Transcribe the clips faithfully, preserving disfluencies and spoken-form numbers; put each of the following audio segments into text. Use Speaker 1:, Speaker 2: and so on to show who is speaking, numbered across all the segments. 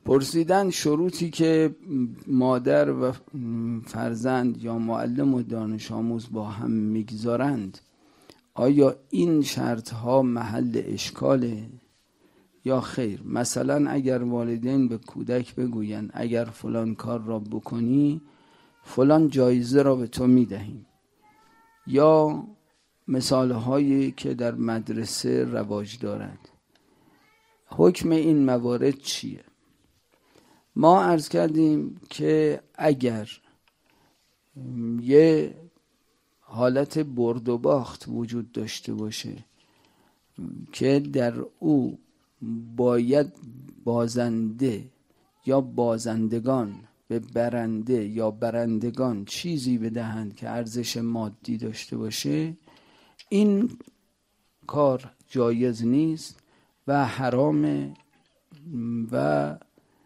Speaker 1: پرسیدن شروطی که مادر و فرزند یا معلم و دانش آموز با هم میگذارند، آیا این شرط ها محل اشکاله یا خیر؟ مثلا اگر والدین به کودک بگویند اگر فلان کار را بکنی فلان جایزه را به تو میدهیم، یا مثال هایی که در مدرسه رواج دارد، حکم این موارد چیه؟ ما عرض کردیم که اگر یه حالت برد و باخت وجود داشته باشه که در او باید بازنده یا بازندگان به برنده یا برندگان چیزی بدهند که ارزش مادی داشته باشه، این کار جایز نیست و حرام و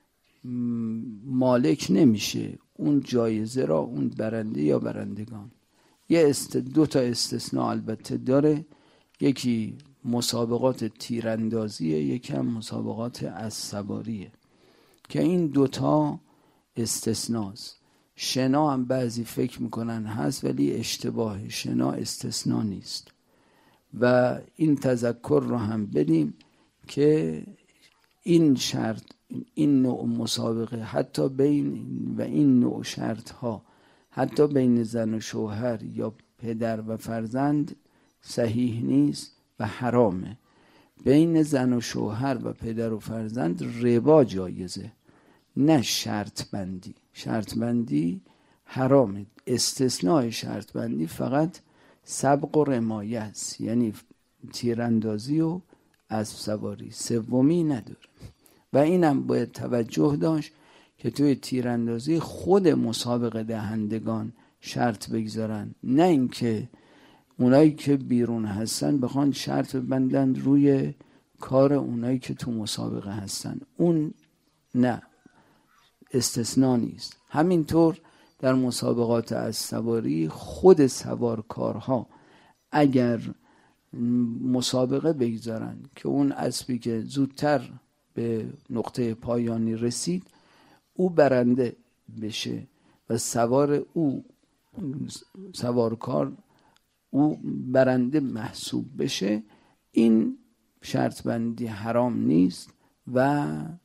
Speaker 1: مالک نمیشه اون جایزه را اون برنده یا برندگان. یه است دو تا استثناء البته داره، یکی مسابقات تیراندازیه، یکی هم مسابقات اسبسواریه که این دوتا استثناست. شنا هم بعضی فکر میکنن هست ولی اشتباه، شنا استثناء نیست. و این تذکر رو هم بدیم که این شرط، این نوع مسابقه حتی بین و این نوع شرط ها حتی بین زن و شوهر یا پدر و فرزند صحیح نیست و حرامه. بین زن و شوهر و پدر و فرزند ربا جایزه، نه شرط بندی. شرط بندی حرامه. استثناء شرط بندی فقط سبق و رمایه است، یعنی تیراندازی و اسب سواری، سومی نداره. و اینم باید توجه داشت که توی تیراندازی خود مسابقه دهندگان شرط بگذارن، نه اینکه اونایی که بیرون هستن بخوان شرط ببندن روی کار اونایی که تو مسابقه هستن. اون نه، استثناء نیست. همینطور در مسابقات اسبسواری خود سوارکارها اگر مسابقه بگذارن که اون اسبی که زودتر به نقطه پایانی رسید او برنده بشه و سوار او سوارکار او برنده محسوب بشه، این شرط بندی حرام نیست و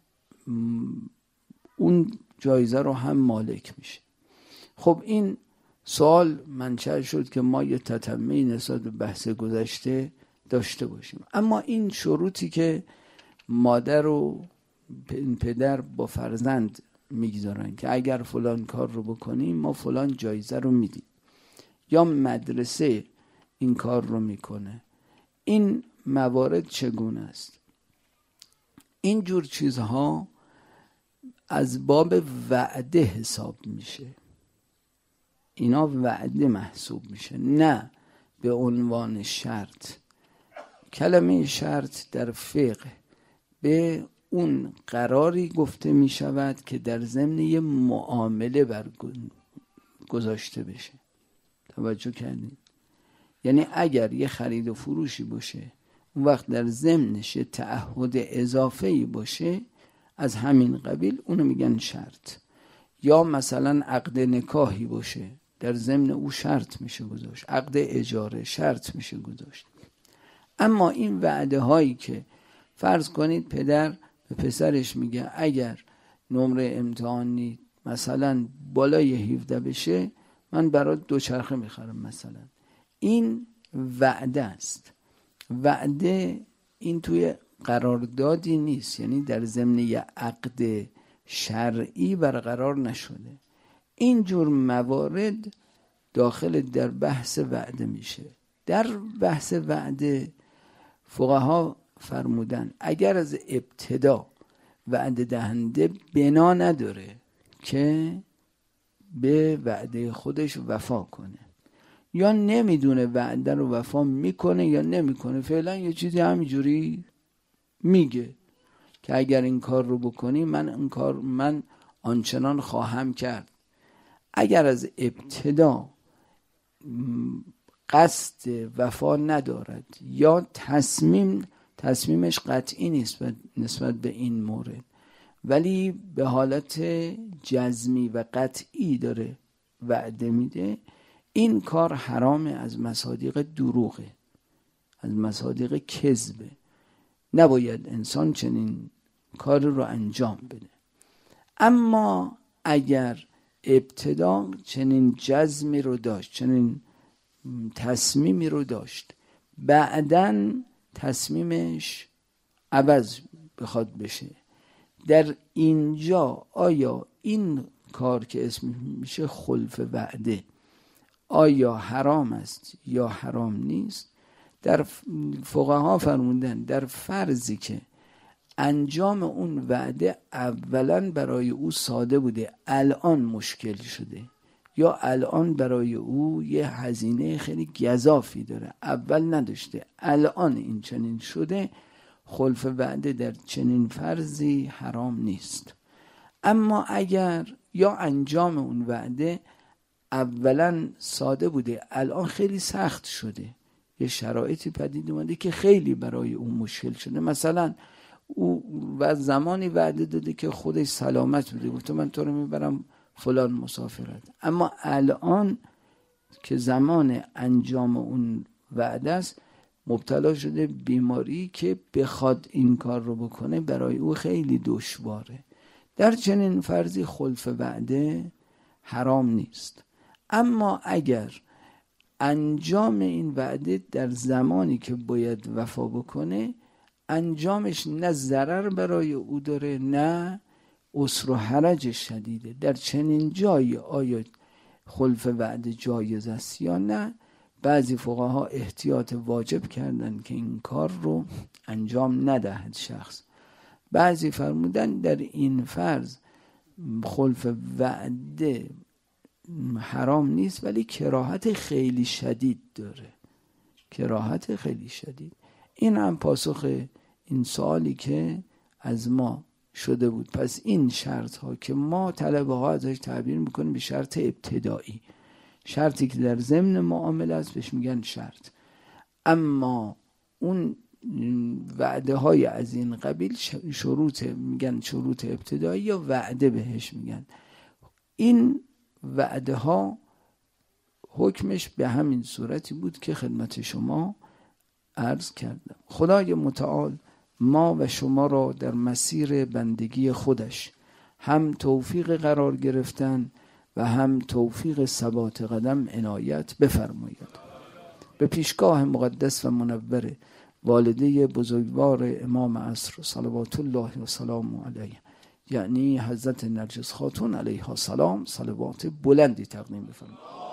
Speaker 1: اون جایزه رو هم مالک میشه. خب این سوال منشأ شد که ما یه تتمه نسبت به بحث گذشته داشته باشیم. اما این شروطی که مادر و پدر با فرزند میگذارن که اگر فلان کار رو بکنیم ما فلان جایزه رو میدیم، یا مدرسه این کار رو میکنه، این موارد چگونه است؟ این جور چیزها از باب وعده حساب میشه. اینا وعده محسوب میشه، نه به عنوان شرط. کلمه شرط در فقه به اون قراری گفته می شود که در ضمن یه معامله برگذاشته بشه. توجه کردین؟ یعنی اگر یه خرید و فروشی باشه اون وقت در ضمنش یه تعهد اضافه‌ای باشه از همین قبیل، اونو میگن شرط. یا مثلا عقد نکاحی باشه در ضمن او شرط میشه گذاشت، عقد اجاره شرط میشه گذاشت. اما این وعده هایی که فرض کنید پدر به پسرش میگه اگر نمره امتحانی مثلا بالای هفده بشه من برات دوچرخه میخرم مثلا، این وعده است. وعده این توی قراردادی نیست، یعنی در ضمن یه عقد شرعی برقرار نشده. این جور موارد داخل در بحث وعده میشه. در بحث وعده فقها فرمودن اگر از ابتدا وعده دهنده بنا نداره که به وعده خودش وفا کنه، یا نمیدونه وعده رو وفا میکنه یا نمیکنه، فعلا یه چیزی همینجوری میگه که اگر این کار رو بکنی من این کار من آنچنان خواهم کرد. اگر از ابتدا قصد وفا ندارد یا تصمیم تصمیمش قطعی نیست نسبت به این مورد ولی به حالت جزمی و قطعی داره وعده میده، این کار حرامه، از مصادیق دروغه، از مصادیق کذبه. نباید انسان چنین کار رو انجام بده. اما اگر ابتدا چنین جزمی رو داشت، چنین تصمیمی رو داشت، بعداً تصمیمش عوض بخواد بشه، در اینجا آیا این کار که اسم میشه خلف وعده آیا حرام است یا حرام نیست؟ در فقها فرمودن در فرضی که انجام اون وعده اولا برای او ساده بوده، الان مشکل شده، یا الان برای او یه هزینه خیلی گزافی داره، اول نداشته الان این چنین شده، خلف وعده در چنین فرضی حرام نیست. اما اگر یا انجام اون وعده اولا ساده بوده، الان خیلی سخت شده، یه شرایطی پدید اومده که خیلی برای اون مشکل شده، مثلا او و زمانی وعده داده که خودش سلامت بوده، گفته من تو رو میبرم فلان مسافرت، اما الان که زمان انجام اون وعده است مبتلا شده بیماری که بخواد این کار رو بکنه برای او خیلی دشواره. در چنین فرضی خلف وعده حرام نیست. اما اگر انجام این وعده در زمانی که باید وفا بکنه انجامش نه ضرر برای او داره نه عسر و حرج شدیده، در چنین جایی آیا خلف وعده جایز است یا نه؟ بعضی فقها احتیاط واجب کردن که این کار رو انجام ندهد شخص. بعضی فرمودن در این فرض خلف وعده حرام نیست ولی کراهت خیلی شدید داره، کراهت خیلی شدید. این هم پاسخ این سوالی که از ما شده بود. پس این شرط ها که ما طلبه ها ازش تعبیر میکنیم به شرط ابتدایی، شرطی که در ضمن معامله است بهش میگن شرط، اما اون وعده های از این قبیل شروط میگن شروط ابتدایی یا وعده بهش میگن. این وعده ها حکمش به همین صورتی بود که خدمت شما عرض کردم. خدای متعال ما و شما را در مسیر بندگی خودش هم توفیق قرار گرفتن و هم توفیق ثبات قدم عنایت بفرماید. به پیشگاه مقدس و منور والده بزرگوار امام عصر صلوات الله و سلام علیه، یعنی حضرت نرجس خاتون علیها السلام، صلوات بلندی تقدیم بفرمایید.